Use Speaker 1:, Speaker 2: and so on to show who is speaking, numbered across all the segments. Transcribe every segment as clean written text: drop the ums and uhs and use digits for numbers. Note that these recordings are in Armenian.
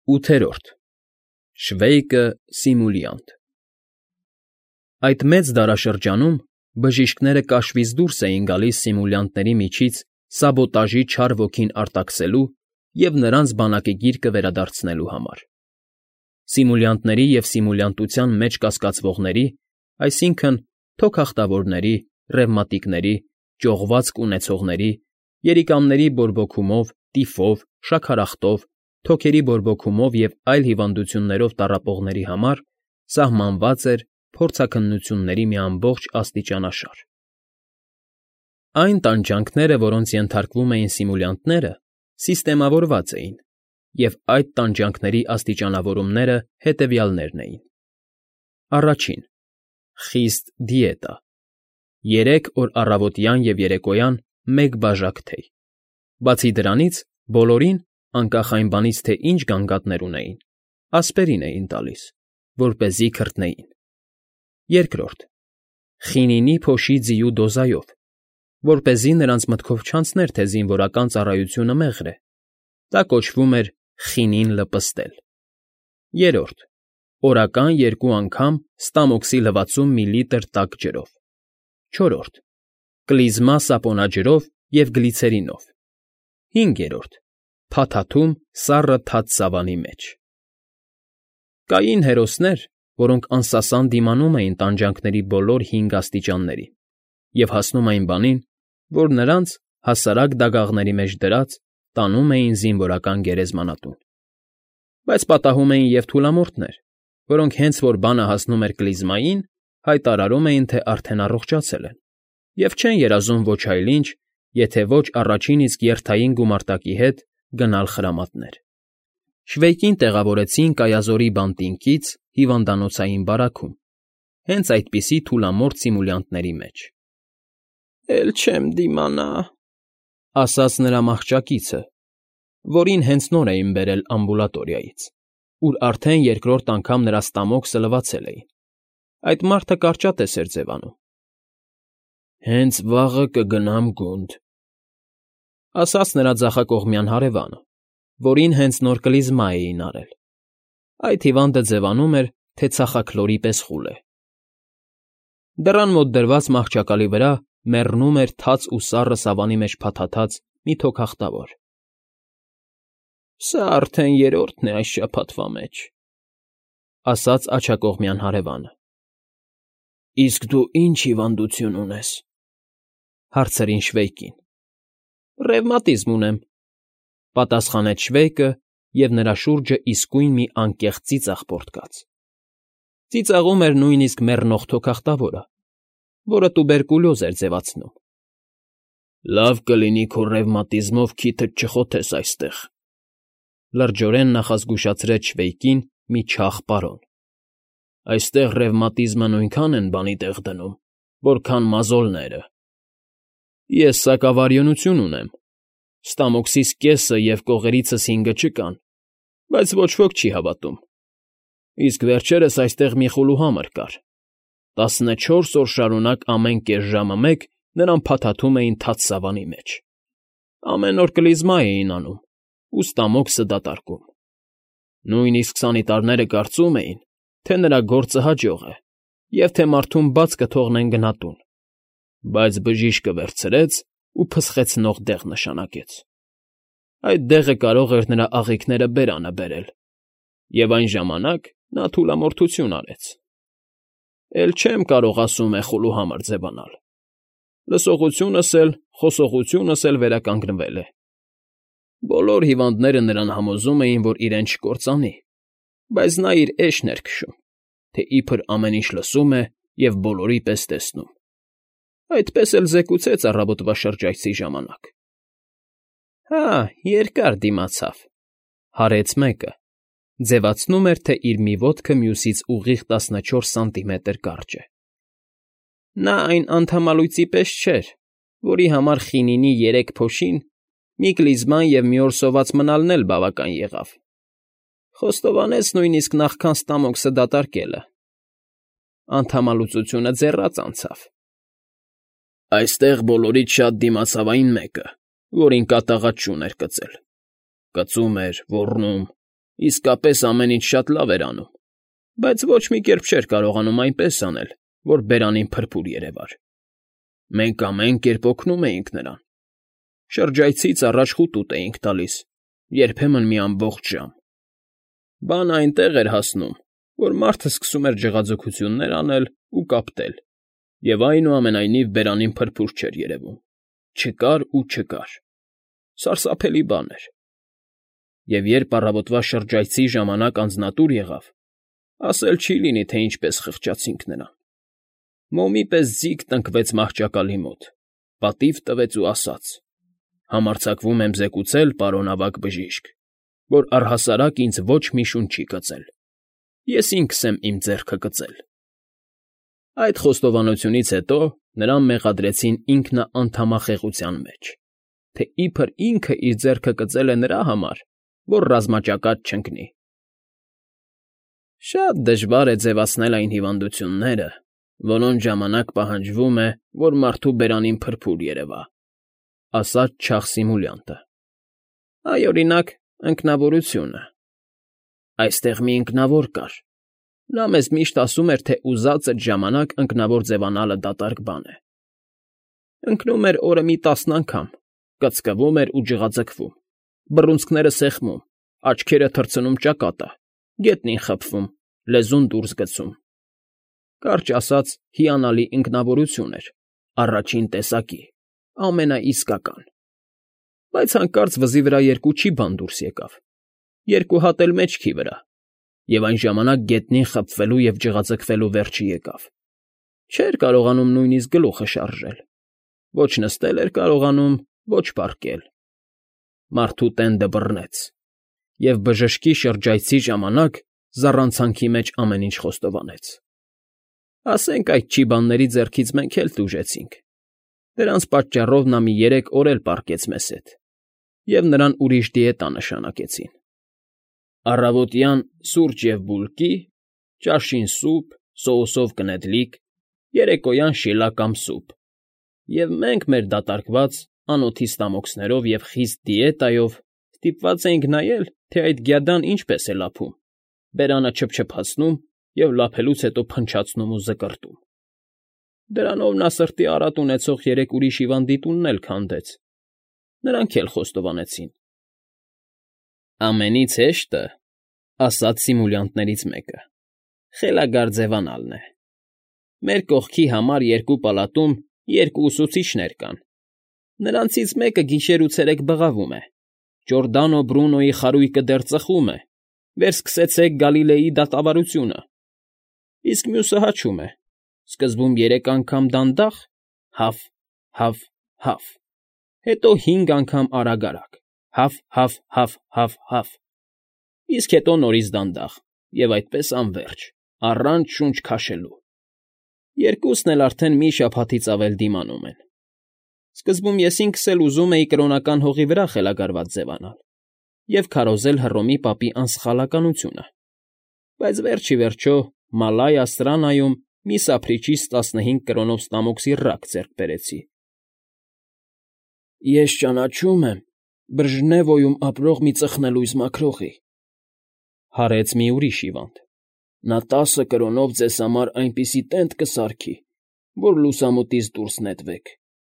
Speaker 1: 8. Շվեյկը սիմուլյանտ։ Այդ մեծ դարաշրջանում բժիշկները կաշվից դուրս էին գալիս սիմուլյանտների միջից սաբոտաժի չար ոգին արտաքսելու և նրանց բանակի գիրկը վերադարձնելու համար։ Սիմուլյանտների և սիմուլյանտության մեջ կասկածվողների, այսինքն՝ թոքախտավորների, ռևմատիկների, ճողվածք ունեցողների, երիկամների բորբոքումով, տիֆով, շաքարախտով, թոքերի բորբոքումով և այլ հիվանդություններով տառապողների համար սահմանված էր փորձաքննությունների մի ամբողջ աստիճանաշար։ Այն տանջանքները, որոնց ենթարկվում էին սիմուլյանտները, սիստեմավորված էին, և այդ տանջանքների աստիճանավորումները հետևյալներն էին. Առաջին՝ խիստ դիետա. 3 օր առավոտյան և երեկոյան մեկ բաժակ թեյ։ Բացի դրանից, բոլորին, անկախ այն բանից, թե ինչ գանգատներ ունեին, ասպիրին էին տալիս, որպեսզի քրտնեին։ Երկրորդ՝ խինինի փոշի ձիու դոզայով, որպեսզի նրանց մտքով չանցներ, թե զինվորական ծառայությունը մեղր է, դա կոչվում էր խինին լպստել։ Երրորդ՝ օրական 2 անգամ ստամոքսի լվացում միլիտր տաք ջրով։ Չորրորդ՝ կլիզմա սապոնաջրով և գլիցերինով։ Հինգերորդ՝ փաթաթում սառը թաց սավանի մեջ։ Կային հերոսներ, որոնք անսասան դիմանում էին տանջանքների բոլոր 5 աստիճաններին և հասնում այն բանին, որ նրանց, հասարակ դագաղների մեջ դրած, տանում էին զինվորական գերեզմանատուն։ Բայց պատահում էին և թուլամորթներ, որոնք հենց որ բանը հասնում էր կլիզմային, հայտարարում էին, թե արդեն առողջացել են, և չեն երազում ոչ այլ ինչ, եթե ոչ առաջին իսկ երթային գումարտակի հետ գնալ խրամատներ։ Շվեյկին տեղավորեցին Կայազորի բանտինկից հիվանդանոցային բարաքում, հենց այդպիսի թուլամորթ սիմուլյանտների մեջ։ «Էլ չեմ դիմանա,֊ ասաց նրա մահճակիցը, որին հենց նոր էին բերել ամբուլատորիայից, ուր արդեն երկրորդ անգամ նրա ստամոքսը լվացել էին։ Այդ մարդը կարճատես էր ձևանում։ Հենց վաղը կգնամ գունդ,֊ ասաց նրա ձախակողմյան հարևանը, որին հենց նոր կլիզմա էին արել։ Այդ հիվանդը ձևանում էր, թե ցախաքլորի պես խուլ է։ Դռան մոտ դրված մահճակալի վրա մեռնում էր թաց ու սառը սավանի մեջ փաթաթած մի թոքախտավոր։ «Սա արդեն երրորդն է այս շաբաթվա մեջ,֊ ասաց աջակողմյան հարևանը։ Իսկ դու ի՞նչ հիվանդություն ունես,֊ հարցրին Շվեյկին։ «Ռևմատիզմ ունեմ,֊ պատասխանեց Շվեյկը, և նրա շուրջը իսկույն մի անկեղծ ծիծաղ պոռթկաց։ Ծիծաղում էր նույնիսկ մեռնող թոքախտավորը, որը տուբերկուլյոզ էր ձևացնում։ «Լավ կլինի քո ռևմատիզմով քիթդ չխոթես այստեղ,֊ լրջորեն նախազգուշացրեց Շվեյկին մի չաղ պարոն։ Այստեղ ռևմատիզմը նույնքան են բանի տեղ դնում, որքան մազոլները։ Ես սակավարյունություն ունեմ, ստամոքսիս կեսը և կողերիցս 5-ը չկան, բայց ոչ ոք չի հավատում։ Իսկ վերջերս այստեղ մի խուլուհամր կար. 14 օր շարունակ ամեն կես ժամը մեկ նրան փաթաթում էին թաց սավանի մեջ։ Ամեն օր կլիզմա էին անում ու ստամոքսը դատարկում։ Նույնիսկ սանիտարները կարծում էին, թե նրա գործը հաջող է և թե մարդուն բաց կթողնեն գնա տուն, բայց բժիշկը վերցրեց ու փսխեցնող դեղ նշանակեց։ Այդ դեղը կարող էր նրա աղիքները բերանը բերել, և այն ժամանակ նա թուլամորթություն արեց։ Էլ չեմ կարող ասում է խուլուհամր ձևանալ։ Լսողությունս էլ, խոսողությունս էլ վերականգնվել է։ Բոլոր հիվանդները նրան համոզում էին, որ իրեն չկործանի, բայց նա իր էշն էր քշում, թե իբր ամեն ինչ լսում է և բոլորի պես տեսնում։ Այդպես էլ զեկուցեց առավոտվա շրջայցի ժամանակ։ Հա, երկար դիմացավ,֊ հարեց մեկը, ձևացնում էր, թե իր մի ոտքը մյուսից ուղիղ 14 սանտիմետր կարճ է։ Նա այն անդամալույծի պես չէր, որի համար խինինի 3 փոշին, մի կլիզման և մի օր սոված մնալն էլ բավական եղավ։ Խոստովանեց նույնիսկ նախքան ստամոքսը դատարկելը։ Անդամալուծությունը ձեռաց անցավ։ Այստեղ բոլորից շատ դիմացավ այն մեկը, որին կատաղած շուն էր կծել։ Կծում էր, ոռնում, Իսկապես ամեն ինչ շատ լավ էր անում, բայց ոչ մի կերպ չէր կարողանում այնպես անել, որ բերանին փրփուր երևար։ Մենք ամեն կերպ օգնում էինք նրան։ Շրջայցից առաջ խուտուտ էինք տալիս, երբեմն մի ամբողջ ժամ։ Բանը այնտեղ էր հասնում, որ մարդը սկսում էր ջղաձգություններ անել ու կապտել, և այնուամենայնիվ բերանին փրփուր չէր երևում։ Չկար ու չկար։ Սարսափելի բան էր։ Եվ երբ առավոտվա շրջայցի ժամանակ անձնատուր եղավ, ասել չի լինի, թե ինչպես խղճացինք նրան։ Մոմի պես ձիգ տնկվեց մահճակալի մոտ, պատիվ տվեց ու ասաց. «Համարձակվում եմ զեկուցել, պարոն ավագ բժիշկ, որ առհասարակ ինձ ոչ մի շունչ չի կծել։ Ես ինքս եմ իմ ձեռքը կծել»։ Այդ խոստովանությունից հետո նրան մեղադրեցին ինքնաանդամախեղության մեջ, թե իբր ինքը իր ձեռքը կծել է նրա համար, որ ռազմաճակատ չընկնի։ Շատ դժվար է ձևացնել այն հիվանդությունները, որոնց ժամանակ պահանջվում է, որ մարդու բերանին փրփուր երևա, ասաց չաղ Սիմուլյանտը։ Այ, օրինակ, ընկնավորությունը։ Այստեղ մի ընկնավոր կար։ Նա մեզ միշտ ասում էր, թե ուզածդ ժամանակ ընկնավոր ձևանալը դատարկ բան է։ Ընկնում էր օրը մի 10 անգամ, կծկվում էր ու ջղաձգվում, բռունցքները սեղմում, աչքերը թռցնում ճակատը, գետնին խփվում, լեզուն դուրս գցում։ Կարճ ասած, հիանալի ընկնավորություն էր, առաջին տեսակի, ամենաիսկական։ Բայց հանկարծ վզի վրա երկու չի բան դուրս եկավ, երկու հատ էլ մեջքի վրա, և այն ժամանակ գետնին խփվելու և ջղաձգվելու վերջը եկավ։ Չէր կարողանում նույնիսկ գլուխը շարժել, ոչ նստել էր կարողանում, ոչ պառկել։ Մարդու տենդը բռնեց, և բժշկի շրջայցի ժամանակ զառանցանքի մեջ ամեն ինչ խոստովանեց։ Ասենք այդ ճիբանների ձեռքից մենք էլ տուժեցինք։ Դրանց պատճառով նա մի 3 օր էլ պառկեց մեզ հետ, և նրան ուրիշ դիետա նշանակեցին։ Առավոտյան սուրճ և բուլկի, ճաշին սուպ, սոուսով կնեդլիկ, երեկոյան շիլա կամ սուպ, և մենք մեր դատարկված, անօթի ստամոքսներով և խիստ դիետայով ստիպված էինք նայել, թե այդ գյադան ինչպես է լափում, բերանը չփչփացնում և լափելուց հետո փնչացնում ու զկռտում։ Դրանով նա սրտի առատ ունեցող 3 ուրիշ հիվանդի տունն էլ քանդեց։ Նրանք էլ խոստովանեցին։ Ամենից հեշտը, ասաց սիմուլյանտներից մեկը, խելագար ձևանալն է։ Մեր կողքի համար 2 պալատում 2 ուսուցիչներ կան։ Նրանցից մեկը գիշեր ու ցերեկ բղավում է, Ջորդանո Բրունոյի խարույկը դեռ ծխում է, վերսկսեցեք Գալիլեի դատավարությունը, իսկ մյուսը հաչում է, սկզբում 3 անգամ դանդաղ, հաֆ, հաֆ, հաֆ, հետո 5 անգամ արագ, հաֆ, հաֆ, հաֆ, հաֆ, հաֆ, իսկ հետո նորից դանդաղ, և այդպես անվերջ, առանց շունչ քաշելու։ Երկուսն էլ արդեն մի շաբաթից ավել դիմանում են։ Սկզբում ես ինքս էլ ուզում էի կրոնական հողի վրա խելագարված ձևանալ և քարոզել Հռոմի պապի անսխալականությունը, բայց վերջ ի վերջո Մալայ Աստրանայում միս Ափրիչիս 15 կրոնով ստամոքսի ռակ ձեռք բերեցի։ Ես ճանաչում եմ Բրժնևոյում ապրող մի ծխնելույզ մաքրողի, հարեց մի ուրիշ հիվանդ։ Նա 10 կրոնով ձեզ համար այնպիսի տենտ կսարքի, որ լուսամուտից դուրս նետվեք։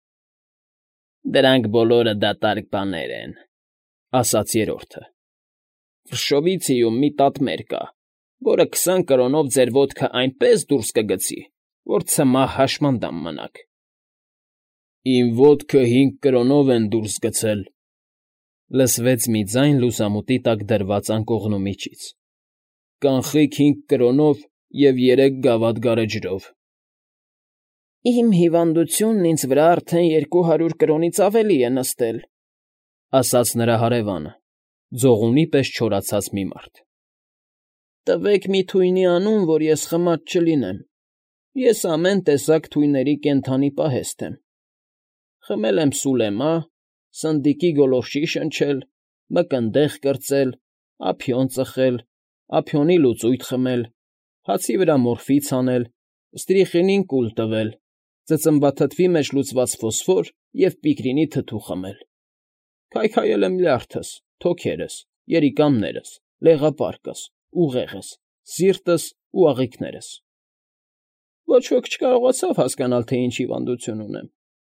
Speaker 1: Դրանք բոլորը դատարկ բաներ են, ասաց երրորդը։ Վրշովիցիում մի տատմեր կա, որը 20 կրոնով ձեր ոտքը այնպես դուրս կգցի, որ ցմահ հաշմանդամ մնաք։ Իմ ոտքը 5 կրոնով են դուրս գցել, լսվեց մի ձայն լուսամուտի տակ դրված անկողնու միջից։ Կանխիկ 5 կրոնով և 3 գավաթ գարեջրով։ Իմ հիվանդությունն ինձ վրա արդեն 200 կրոնից ավելի է նստել, ասաց նրա հարևանը, ձողունի պես չորացած մի մարդ։ Տվեք մի թույնի անուն, որ ես խմած չլինեմ։ Ես ամեն տեսակ թույների կենդանի պահեստ եմ։ Խմել եմ սուլեմա, սնդիկի գոլորշի շնչել, մկնդեղ կրծել, ափիոն ծխել, ափիոնի լուծույթ խմել, հացի վրա մորֆի ցանել, ստրիխինին կուլ տվել, ծծմբաթթվի մեջ լուծված ֆոսֆոր և պիկրինի թթու խմել։ Քայքայել եմ լյարդս, թոքերս, երիկամներս, լեղապարկս, ուղեղս, սիրտս ու աղիքներս։ Ոչ ոք չկարողացավ հասկանալ, թե ինչ հիվանդություն ունեմ։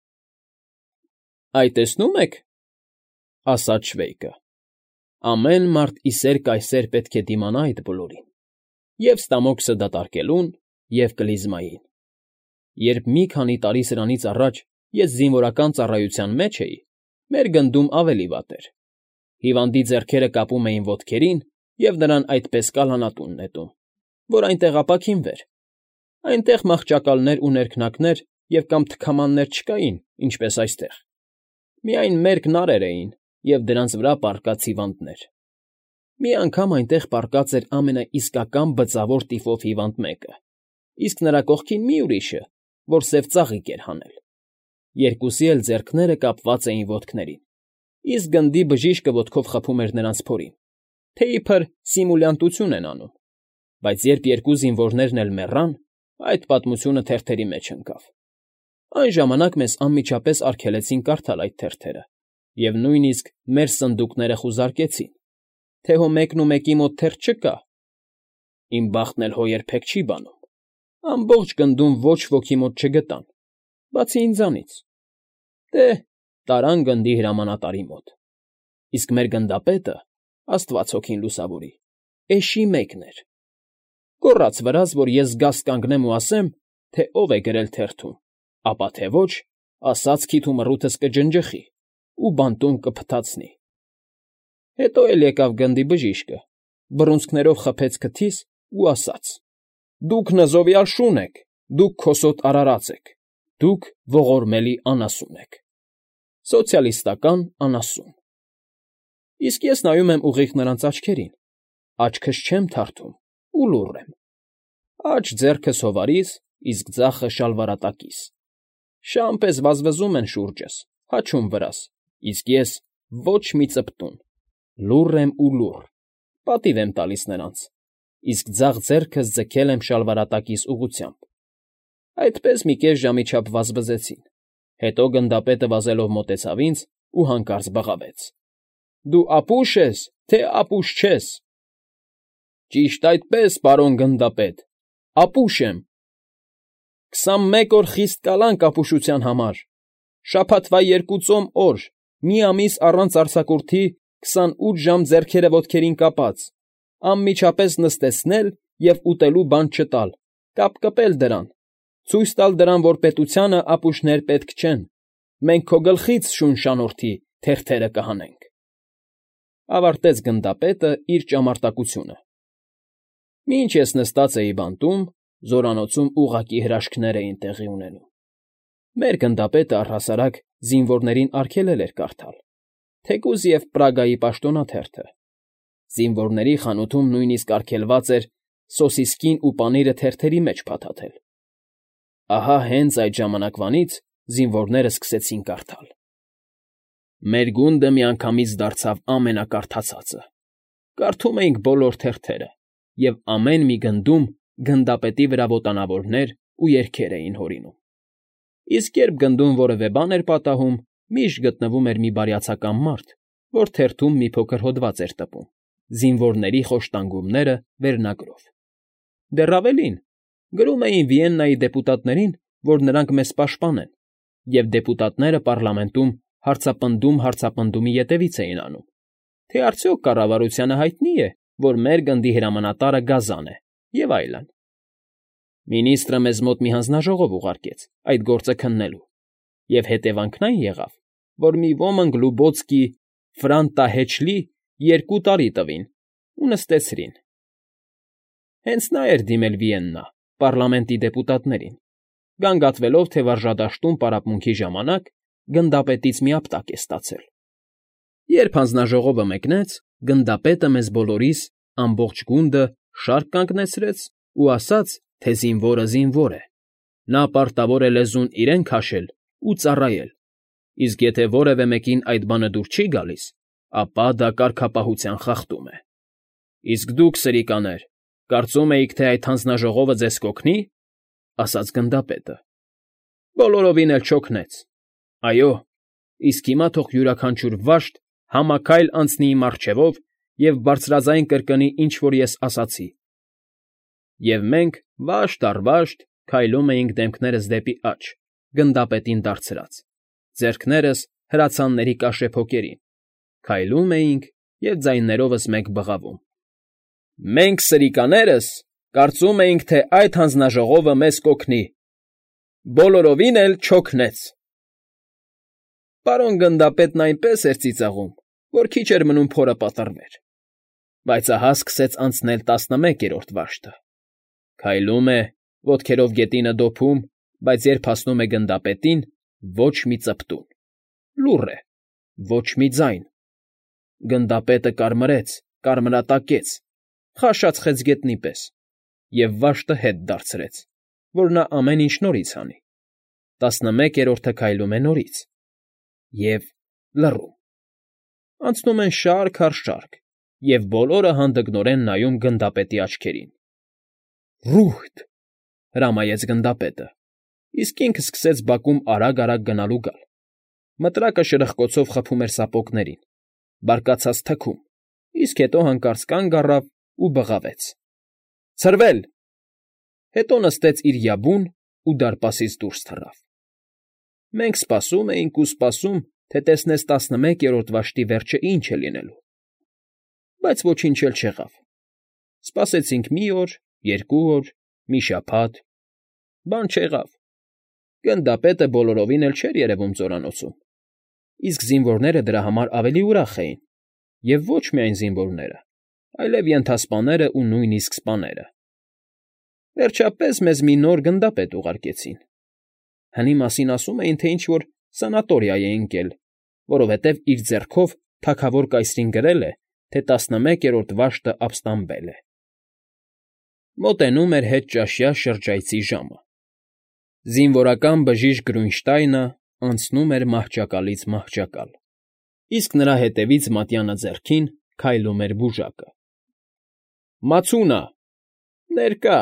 Speaker 1: Այ տեսնում եք, ասաց Շվեյկը, ամեն մարդ իսեր կայսեր պետք է դիմանա այդ բոլորին, և ստամոքսը դատարկելուն, և կլիզմային։ Երբ մի քանի տարի սրանից առաջ ես զինվորական ծառայության մեջ էի, մեր գնդում ավելի վատ էր։ Հիվանդի ձեռքերը կապում էին ոտքերին և նրան այդպես կալանատուն նետում, որ այնտեղ ապաքինվեր։ Այնտեղ մահճակալներ ու ներքնակներ և կամ թքամաններ չկային, ինչպես այստեղ։ Միայն մերկ նարեր էին և դրանց վրա պառկած հիվանդներ։ Մի անգամ այնտեղ պառկած էր ամենաիսկական բծավոր տիֆով հիվանդ մեկը, իսկ նրա կողքին մի ուրիշը, որ սև ծաղիկ էր հանել։ Երկուսի էլ ձեռքները կապված էին ոտքներին, իսկ գնդի բժիշկը ոտքով խփում էր նրանց փորին, թե իբր սիմուլյանտություն են անում, բայց երբ երկու զինվորներն էլ մեռան, այդ պատմությունը թերթերի մեջ ընկավ։ Այն ժամանակ մեզ անմիջապես արգելեցին կարդալ այդ թերթերը և նույնիսկ մեր սնդուկները խուզարկեցին, թե հո մեկնումեկի մոտ թերթ չկա։ Իմ բախտն էլ հո երբեք չի բանում։ Ամբողջ գնդում ոչ ոքի մոտ չգտան, բացի ինձանից։ Դե, տարան գնդի հրամանատարի մոտ։ Իսկ մեր գնդապետը, Աստված հոգին լուսավորի, էշի մեկն էր։ Գոռաց վրաս, որ ես զգաստ կանգնեմ ու ասեմ, թե ով է գրել թերթում, ապա թե ոչ, ասած քիթ ու մռութս կջնջխի ու բանտում կփթացնի։ Հետո էլ եկավ գնդի բժիշկը, բռունցքներով խփեց քթիս ու ասաց. «Դուք նզովյալ շուն եք, դուք քոսոտ արարած եք, դուք ողորմելի անասուն եք, սոցիալիստական անասուն»։ Իսկ ես նայում եմ ուղիղ նրանց աչքերին, աչքս չեմ թարթում ու լուռ եմ։ Աջ ձեռքս հովարից, իսկ ձախը շալվարատակիս։ Շան պես վազվզում են շուրջս, հաչում վրաս, իսկ ես ոչ մի ծպտուն, լուռ եմ ու լուռ, պատիվ եմ տալիս նրանց, իսկ ձախ ձեռքս ձգել եմ շալվարատակիս ուղղությամբ։ Այդպես մի կես ժամի չափ վազվզեցին, հետո գնդապետը վազելով մոտեցավ ինձ ու հանկարծ բղավեց. «Դու ապուշ ես, թե ապուշ չես»։ «Ճիշտ այդպես, պարոն գնդապետ, ապուշ եմ»։ 21 օր խիստ կալանք ապուշության համար, շաբաթվա 2 ծոմ օր, մի ամիս առանց արձակուրդի 28 ժամ ձեռքերը ոտքերին կապած, անմիջապես նստեցնել և ուտելու բան չտալ, կապկպել դրան, ցույց տալ դրան, որ պետությանը ապուշներ պետք չեն, մենք քո գլխից, շուն շանորդի, թերթերը կհանենք։ Ավարտեց գնդապետը իր ճամարտակությունը։ Մինչ ես նստած էի բանտում, զորանոցում ուղղակի հրաշքներ էին տեղի ունենում։ Մեր գնդապետը առհասարակ զինվորներին արգելել էր կարդալ, թեկուզ և Պրագայի պաշտոնաթերթը։ Զինվորների խանութում նույնիսկ արգելված էր սոսիսկին ու պանիրը թերթերի մեջ փաթաթել։ Ահա հենց այդ ժամանակվանից զինվորները սկսեցին կարդալ։ Մեր գունդը միանգամից դարձավ ամենակարդացածը։ Կարդում էինք բոլոր թերթերը, և ամեն մի գնդում գնդապետի վրա ոտանավորներ ու երգեր էին հորինում։ Իսկ երբ գնդում որևէ բան էր պատահում, միշտ գտնվում էր մի բարյացակամ մարդ, որ թերթում մի փոքր հոդված էր տպում, զինվորների խոշտանգումները վերնագրով։ Դեռ ավելին, գրում էին Վիեննայի դեպուտատներին, որ նրանք մեզ պաշտպանեն, և դեպուտատները պառլամենտում հարցապնդումի ետևից էին անում, թե արդյոք կառավարությանը հայտնի է, որ մեր գնդի հրամանատարը գազան է, և այլն։ Մինիստրը մեզ մոտ մի հանձնաժողով ուղարկեց այդ գործը քննելու, և հետևանքն այն եղավ, որ մի ոմնք Լուբոցկի Ֆրանտահեչլի 2 տարի տվին ու նստեցրին։ Հենց նա էր դիմել Վիեննա, պառլամենտի դեպուտատներին, գանգատվելով, թե վարժադաշտում պարապմունքի ժամանակ գնդապետից մի ապտակ է ստացել։ Երբ հանձնաժողովը մեկնեց, գնդապետը մեզ բոլորիս, ամբողջ գունդը, շարք կանգնեցրեց ու ասաց, թե զինվորը զինվոր է։ Նա պարտավոր է լեզուն իրեն քաշել ու ծառայել, իսկ եթե որևէ մեկին այդ բանը դուր չի գալիս, ապա դա կարգապահության խախտում է։ Իսկ դուք, սրիկաներ, կարծում էիք, թե այդ հանձնաժողովը ձեզ կօգնի, ասաց գնդապետը։ Բոլորովին էլ չօգնեց։ Այո, իսկ հիմա թող յուրաքանչյուր վաշտ համաքայլ անցնի իմ առջևով և բարձրաձայն կրկնի, ինչ որ ես ասացի։ Եվ մենք վաշտ առ վաշտ քայլում էինք դեմքներս դեպի աջ, գնդապետին դարձրած, ձեռքներս հրացանների կաշեփոկերին, քայլում էինք և ձայներովս մեկ բղավում։ Մենք սրիկաներս կարծում էինք, թե այդ հանձնաժողովը մեզ կօգնի, բոլորովին էլ չօգնեց։ Պարոն գնդապետն այնպես էր ծիծաղում, որ քիչ էր մնում փորը պատռվեր, բայց ահա սկսեց անցնել 11-րդ վաշտը, քայլում է, ոտքերով գետինը դոփում, բայց երբ հասնում է գնդապետին, ոչ մի ծպտուն, լուռ է, ոչ մի ձայն։ Գնդապետը կարմրեց, կարմրատակեց, խաշած խեցգետնի պես, և վաշտը հետ դարձրեց, որ նա ամեն ինչ նորից անի։ 11-րդը քայլում է նորից, և լռում։ Անցնում են շարք առ շարք, և բոլորը հանդգնորեն նայում գնդապետի աչքերին։ «Ռուհտ», հրամայեց գնդապետը, իսկ ինքը սկսեց բակում արագ֊արագ գնալ ու գալ։ Մտրակը շրխկոցով խփում էր սապոգներին, բարկացած թքում, իսկ հետո հանկարծ կանգ առավ ու բղավեց. «Ցրվել»։ Հետո նստեց իր յաբուն ու դարպասից դուրս թռավ։ Մենք սպասում էինք ու սպասում, թե տեսնես 11-րդ վաշտի վերջը ինչ է լինելու։ Բայց ոչինչ էլ չեղավ։ Սպասեցինք մի օր, երկու օր, մի շաբաթ, բան չեղավ։ Գնդապետը բոլորովին էլ չէր երևում ձորանոցում, իսկ զինվորները դրա համար ավելի ուրախ էին, և ոչ միայն զինվորները, այլև ենթասպաները ու նույնիսկ սպաները։ Վերջապես մեզ մի նոր գնդապետ ուղարկեցին։ Հնի մասին ասում էին, թե ինչ֊որ սանատորիա է ընկել, որովհետև իր ձեռքով թագավոր կայսրին գրել է, թե 11-րդ վաշտը ապստամբել է։ Մոտենում էր հետճաշյա շրջայցի ժամը։ Զինվորական բժիշկ Գրունշտայնը անցնում էր մահճակալից մահճակալ, իսկ նրա հետևից մատյանը ձեռքին քայլում էր բուժակը։ «Մացունա, ներկա,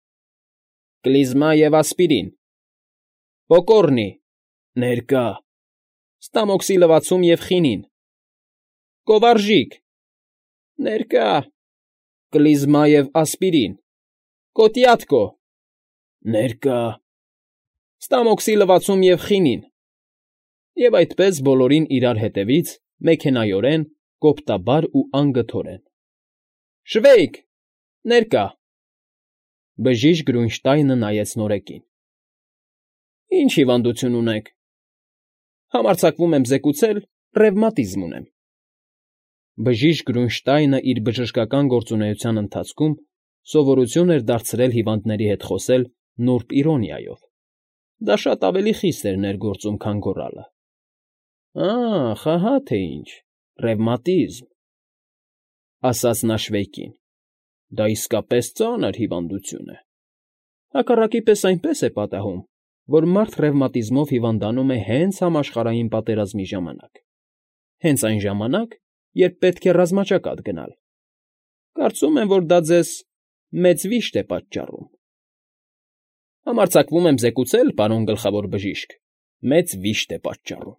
Speaker 1: կլիզմա և ասպիրին, պոկոռնի, ներկա, ստամոքսի լվացում և խինին, կովարժիկ, ներկա, կլիզմա և ասպիրին, կոտյատկո, ներկա, ստամոքսի լվացում և խինին»։ Եվ այդպես բոլորին իրար հետևից, մեքենայորեն, կոպտաբար ու անգթորեն։ «Շվեյք, ներկա»։ Բժիշկ Գրունշտայնը նայեց նորեկին։ «Ինչ հիվանդություն ունեք»։ «Համարձակվում եմ զեկուցել, ռևմատիզմ ունեմ»։ Բժիշկ Գրունշտայնը իր բժշկական գործունեության ընթացքում սովորություն էր դարձրել հիվանդների հետ խոսել նուրբ իրոնիայով. դա շատ ավելի խիստ էր ներգործում, քան գոռալը։ «Ախ, ահա թե ինչ, ռևմատիզմ», ասաց նա Շվեյկին։ «Դա իսկապես ծանր հիվանդություն է։ Հակառակի պես այնպես է պատահում, որ մարդ ռևմատիզմով հիվանդանում է հենց Համաշխարհային պատերազմի ժամանակ, հենց այն ժամանակ, երբ պետք է ռազմաճակատ գնալ։ Կարծում եմ, որ դա ձեզ մեծ վիշտ է պատճառում»։ «Համարձակվում եմ զեկուցել, պարոն գլխավոր բժիշկ, մեծ վիշտ է պատճառում»։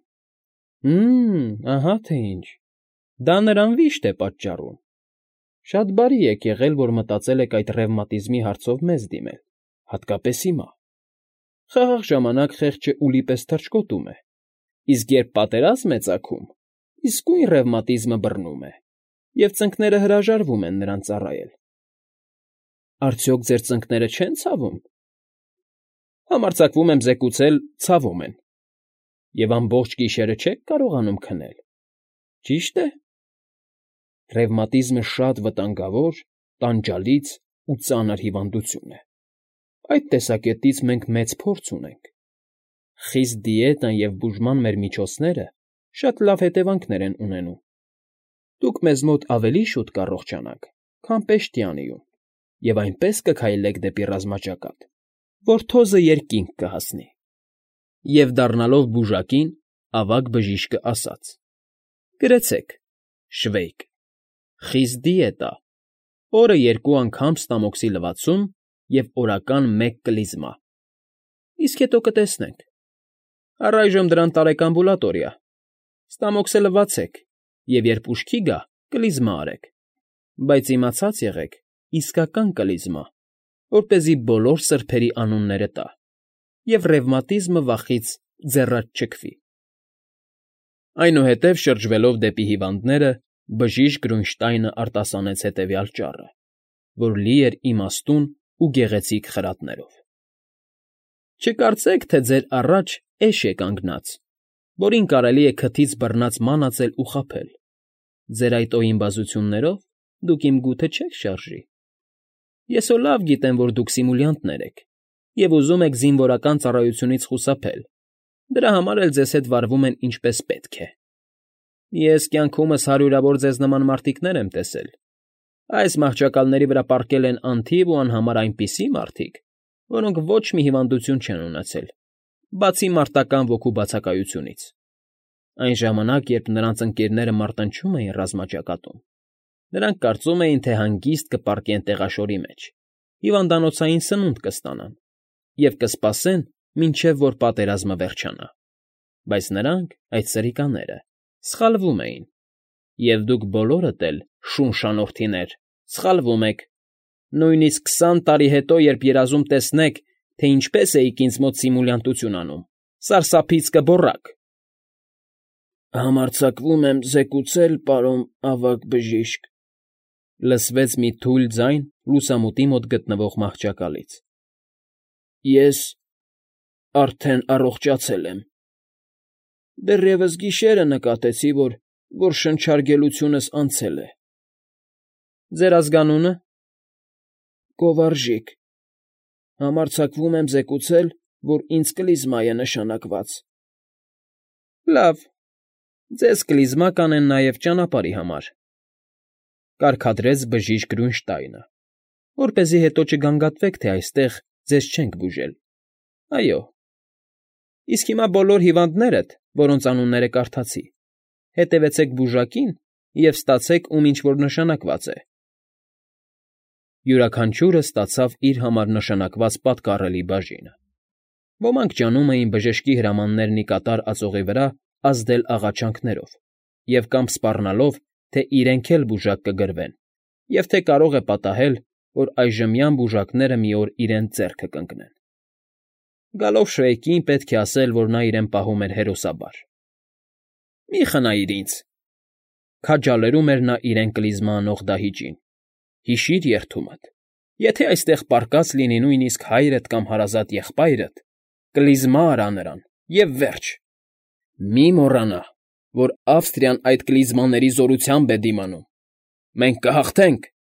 Speaker 1: Ահա թե ինչ, դա նրան վիշտ է պատճառում։ Շատ բարի եք եղել, որ մտածել եք այդ ռևմատիզմի հարցով մեզ դիմել, հատկապես հիմա։ Խաղաղ ժամանակ խեղճը ուլի պես թռչկոտում է, իսկ երբ պատերազմ է ծագում, իսկույն ռևմատիզմը բռնում է, և ծնկները հրաժարվում են նրան ծառայել։ Արդյոք ձեր ծնկները չեն ցավում։ Համարձակվում եմ զեկուցել, ցավում են։ Եվ ամբողջ գիշերը չեք կարողանում քնել։ Ճի՞շտ է։ Ռևմատիզմը շատ վտանգավոր, տանջալից ու ծանր հիվանդություն է։ Այդ տեսակետից մենք մեծ փորձ ունենք։ Խիստ դիետան և բուժման մեր միջոցները շատ լավ հետևանքներ են ունենում։ Դուք մեզ մոտ ավելի շուտ կառողջանաք, քան Պեշտիանիում, և այնպես կքայլեք դեպի ռազմաճակատ, որ թոզը երկինք կհասնի։ Եվ դառնալով բուժակին, ավագ բժիշկը ասաց. «Գրեցեք, Շվեյկ, խիստ դիետա, օրը 2 անգամ ստամոքսի լվացում և օրական 1 կլիզմա։ Իսկ հետո կտեսնենք։ Առայժմ դրան տարեք ամբուլատորիա, ստամոքսը լվացեք, և երբ ուշքի գա, կլիզմա արեք, բայց իմացած եղեք, իսկական կլիզմա, որպեսզի բոլոր սրբերի անունները տա և ռևմատիզմը վախից ձեռած չքվի։ Այնուհետև, շրջվելով դեպի հիվանդները, բժիշկ Գրունշտայնը արտասանեց հետևյալ ճառը, որ լի էր իմաստուն ու գեղեցիկ խրատներով. Չկարծեք, թե ձեր առաջ էշ է կանգնած, որին կարելի է քթից բռնած ման ածել ու խաբել. ձեր այդ օյիմբազություններով դուք իմ գութը չեք շարժի։ Ես հո լավ գիտեմ, որ դուք սիմուլյանտներ եք և ուզում եք զինվորական ծառայությունից խուսափել, դրա համար էլ ձեզ հետ վարվում են ինչպես պետք է։ Ես կյանքումս հարյուրավոր ձեզ նման մարդիկներ եմ տեսել։ Այս մահճակալների վրա պառկել են անթիվ ու անհամար այնպիսի մարդիկ, որոնք ոչ մի հիվանդություն չեն ունեցել, բացի մարտական ոգու բացակայությունից։ Այն ժամանակ, երբ նրանց ընկերները մարտնչում էին ռազմաճակատում, նրանք կարծում էին, թե հանգիստ կպառկեն տեղաշորի մեջ, հիվանդանոցային սնունդ կստանան և կսպասեն, մինչև որ պատերազմը վերջանա։ Բայց նրանք, այդ սրիկաները, սխալվում էին, և դուք բոլորդ էլ, շուն շանորդիներ, սխալվում եք։ Նույնիսկ 20 տարի հետո, երբ երազում տեսնեք, թե ինչպես էիք ինձ մոտ սիմուլյանտություն անում, սարսափից կգոռաք. «Համարձակվում եմ զեկուցել, պարոն ավագ բժիշկ», լսվեց մի թույլ ձայն լուսամուտի մոտ գտնվող մահճակալից. «Ես արդեն առողջացել եմ։ Դեռևս գիշերը նկատեցի, որ շնչարգելությունս անցել է»։ «Ձեր ազգանո՞ւնը»։ «Գովարժիկ։ Համարձակվում եմ զեկուցել, որ ինձ կլիզմա է նշանակված»։ «Լավ, ձեզ կլիզմա կանեն նաև ճանապարհի համար», կարգադրեց բժիշկ Գրունշտայնը, որպեսզի հետո չգանգատվեք, թե այստեղ ձեզ չենք բուժել։ Այո։ Իսկ հիմա բոլոր հիվանդներդ, որոնց անունները կարդացի, հետևեցեք բուժակին և ստացեք, ում ինչ֊որ նշանակված է։ Յուրաքանչյուրը ստացավ իր համար նշանակված պատկառելի բաժինը։ Ոմանք ջանում էին բժշկի հրամաններն ի կատար ածողի վրա ազդել աղաչանքներով և կամ սպառնալով, թե իրենք էլ բուժակ կգրվեն, և թե կարող է պատահել, որ այժմյան բուժակները մի օր իրենց ձեռքը կընկնեն։ Գալով Շրեյկին պետք է ասել, որ նա իրեն պահում էր հերոսաբար։ «Մի խնայիր ինձ», քաջալերում էր նա իրեն կլիզմա անող դահիճին։ «Հիշիր երդումդ. եթե այստեղ պառկած լինի նույնիսկ հայրդ կամ հարազատ եղբայրդ, կլիզմա արա նրան, և վերջ։ Մի մոռանա, որ Ավստրիան այդ կլիզմաների զորությամբ է դիմանում։ Մենք կհաղթենք»։